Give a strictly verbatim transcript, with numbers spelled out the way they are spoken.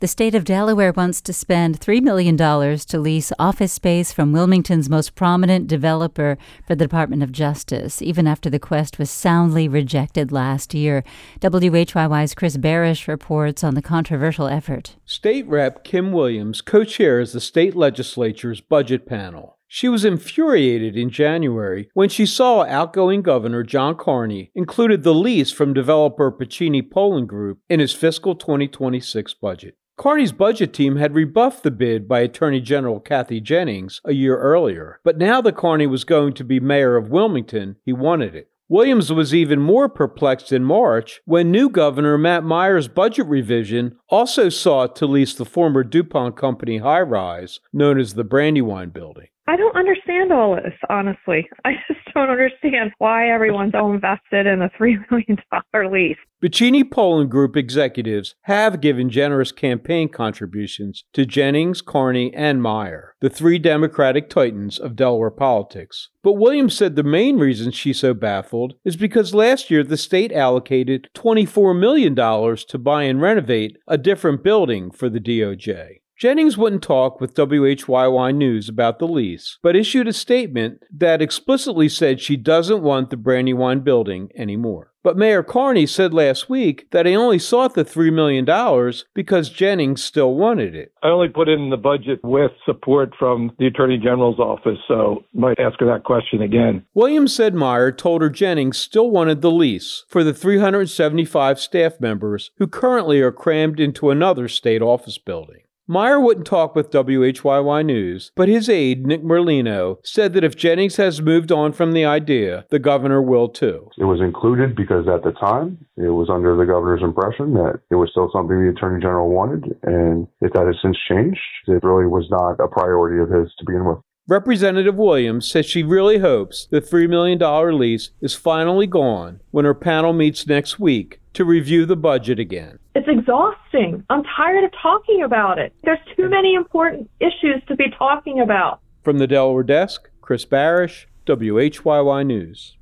The state of Delaware wants to spend three million dollars to lease office space from Wilmington's most prominent developer for the Department of Justice, even after the quest was soundly rejected last year. W H Y Y's Chris Barish reports on the controversial effort. State Rep Kim Williams co-chairs the state legislature's budget panel. She was infuriated in January when she saw outgoing Governor John Carney included the lease from developer Pacini Poland Group in his fiscal twenty twenty-six budget. Carney's budget team had rebuffed the bid by Attorney General Kathy Jennings a year earlier, but now that Carney was going to be mayor of Wilmington, he wanted it. Williams was even more perplexed in March when new Governor Matt Meyer's budget revision also sought to lease the former DuPont company high-rise known as the Brandywine Building. I don't understand all this, honestly. I just don't understand why everyone's so invested in a three million dollars lease. Pacini Poland Group executives have given generous campaign contributions to Jennings, Carney, and Meyer, the three Democratic titans of Delaware politics. But Williams said the main reason she's so baffled is because last year the state allocated twenty-four million dollars to buy and renovate a different building for the D O J. Jennings wouldn't talk with W H Y Y News about the lease, but issued a statement that explicitly said she doesn't want the Brandywine building anymore. But Mayor Carney said last week that he only sought the three million dollars because Jennings still wanted it. I only put in the budget with support from the Attorney General's office, so might ask her that question again. Williams said Meyer told her Jennings still wanted the lease for the three hundred seventy-five staff members who currently are crammed into another state office building. Meyer wouldn't talk with W H Y Y News, but his aide, Nick Merlino, said that if Jennings has moved on from the idea, the governor will too. It was included because at the time, it was under the governor's impression that it was still something the Attorney General wanted, and if that has since changed, it really was not a priority of his to begin with. Representative Williams says she really hopes the three million dollars lease is finally gone when her panel meets next week to review the budget again. It's exhausting. I'm tired of talking about it. There's too many important issues to be talking about. From the Delaware desk, Chris Barish, W H Y Y News.